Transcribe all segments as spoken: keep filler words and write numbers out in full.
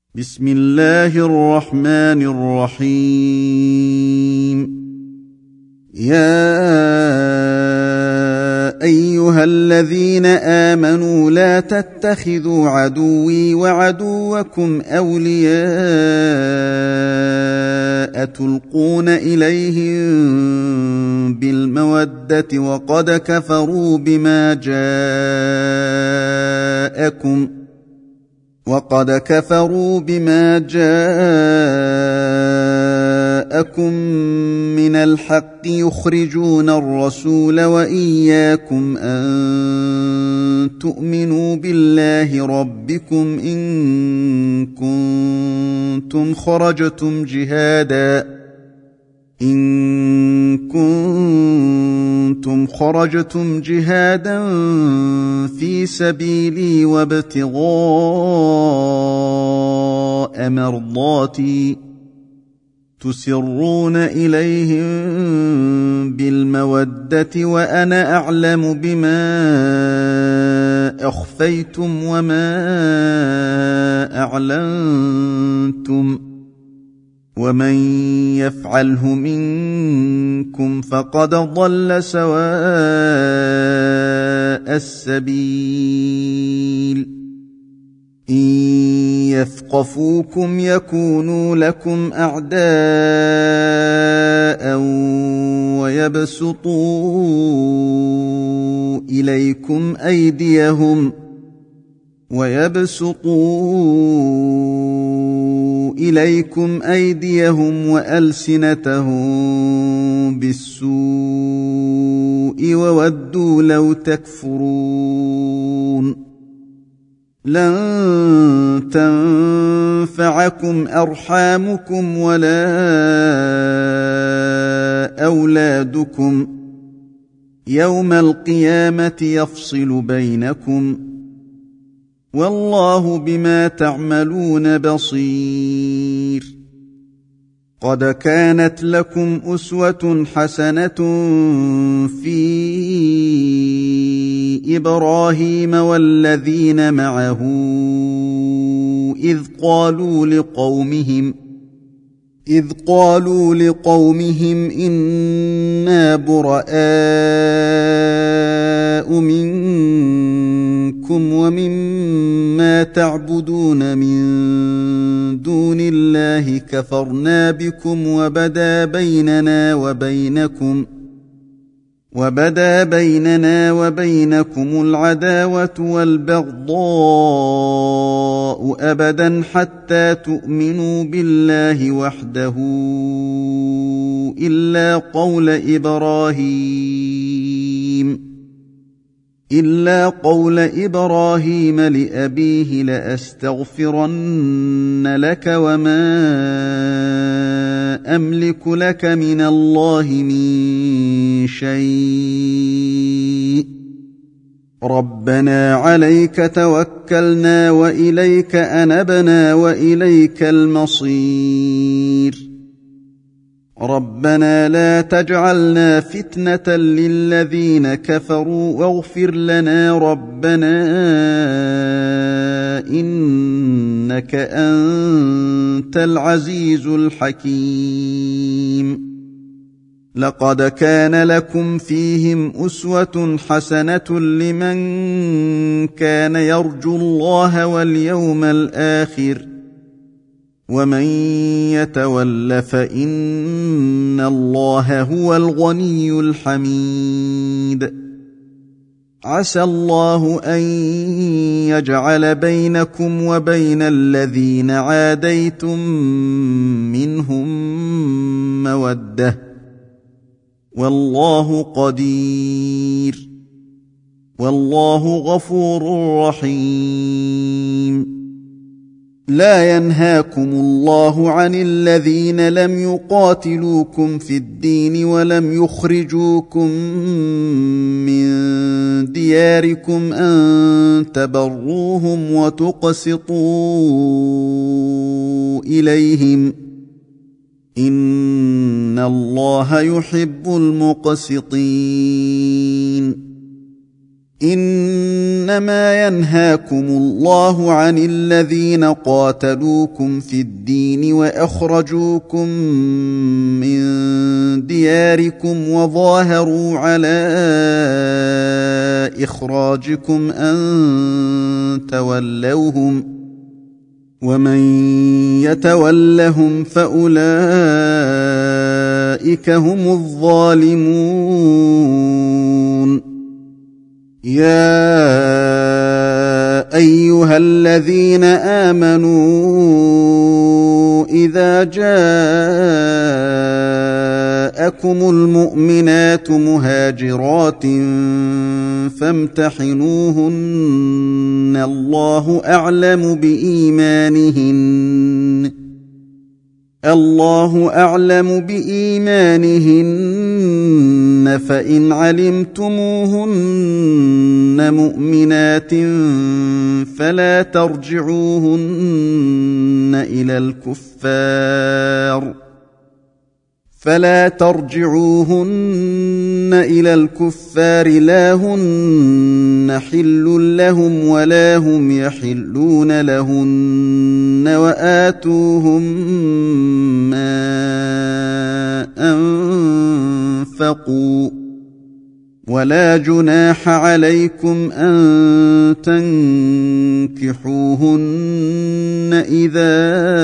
بسم الله الرحمن الرحيم. يا أيها الذين آمنوا لا تتخذوا عدوي وعدوكم أولياء تلقون إليهم بالمودة وقد كفروا بما جاءكم وقد كفروا بما جاءكم من الحق يخرجون الرسول وإياكم أن تؤمنوا بالله ربكم إن كنتم خرجتم جهادا إن كنتم خرجتم جهادا في سبيلي وابتغاء مرضاتي تسرون إليهم بالمودة وأنا أعلم بما أخفيتم وما أعلنتم ومن يفعله منكم فقد ضل سواء السبيل. إن يثقفوكم يكونوا لكم أعداء ويبسطوا إليكم أيديهم ويبسطوا إليكم أيديهم وألسنتهم بالسوء وودوا لو تكفرون. لن تنفعكم أرحامكم ولا أولادكم يوم القيامة يفصل بينكم والله بما تعملون بصير. قد كانت لكم أسوة حسنة في إبراهيم والذين معه إذ قالوا لقومهم إذ قالوا لقومهم إنا براء منكم ومما تعبدون من دون الله كفرنا بكم وبدا بيننا وبينكم وبدا بيننا وبينكم العداوة والبغضاء أبدا حتى تؤمنوا بالله وحده إلا قول إبراهيم إلا قول إبراهيم لأبيه لأستغفرن لك وما أملك لك من الله من شيء ربنا عليك توكلنا وإليك أنبنا وإليك المصير. ربنا لا تجعلنا فتنة للذين كفروا واغفر لنا ربنا إنك أنت العزيز الحكيم. لقد كان لكم فيهم أسوة حسنة لمن كان يرجو الله واليوم الآخر ومن يتول فإن الله هو الغني الحميد. عسى الله أن يجعل بينكم وبين الذين عاديتم منهم مودة والله قدير والله غفور رحيم. لا ينهاكم الله عن الذين لم يقاتلوكم في الدين ولم يخرجوكم من دياركم أن تبروهم وتقسطوا إليهم إن الله يحب المقسطين. انما ينهاكم الله عن الذين قاتلوكم في الدين واخرجوكم من دياركم وظاهروا على اخراجكم ان تولوهم ومن يتولهم فاولئك هم الظالمون. يا ايها الذين امنوا اذا جاءكم المؤمنات مهاجرات فامتحنوهن الله اعلم بايمانهن الله اعلم بايمانهن فان علمتموهن مؤمنات فلا ترجعوهن الى الكفار فلا ترجعوهن إلى الكفار لا هن حل لهم ولا هم يحلون لهن وآتوهم ما أنفقوا ولا جناح عليكم أن تنكحوهن إذا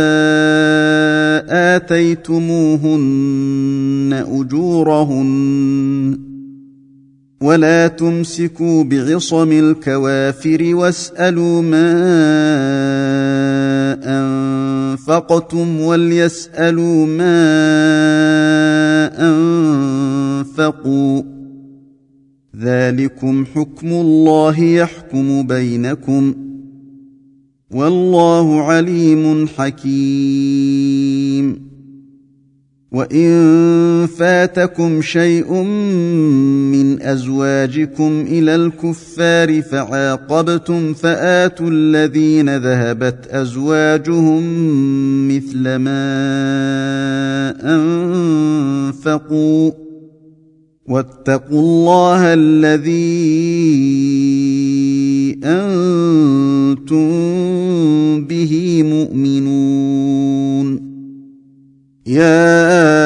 آتيتموهن أجورهن ولا تمسكوا بعصم الكوافر واسألوا ما أنفقتم وليسألوا ما أنفقوا ذلكم حكم الله يحكم بينكم والله عليم حكيم. وإن فاتكم شيء من أزواجكم إلى الكفار فعاقبتم فآتوا الذين ذهبت أزواجهم مثل ما أنفقوا واتقوا الله الذي أنتم به مؤمنون. يا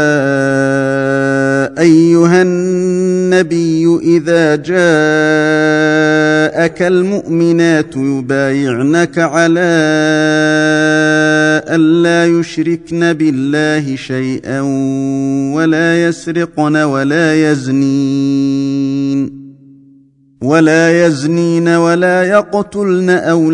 أيها النبي إذا جاءك المؤمنات يبايعنك على ألا يشركن بالله شيئا ولا يسرقن ولا يزنين ولا يزنين ولا يقتلن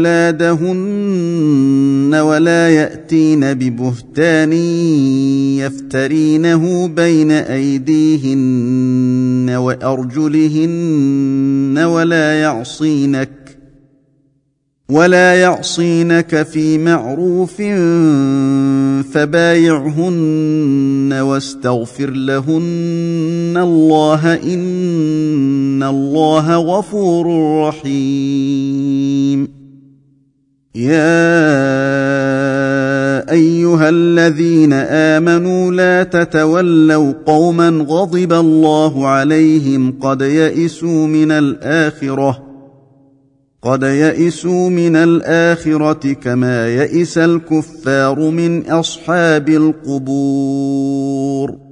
أولادهن ولا يأتين ببهتان يفترينه بين أيديهن وأرجلهن ولا يعصينك ولا يعصينك في معروف فبايعهن واستغفر لهن الله إن الله غفور رحيم. يا أيها الذين آمنوا لا تتولوا قوما غضب الله عليهم قد يئسوا من الآخرة قد يئسوا من الآخرة كما يئس الكفار من أصحاب القبور.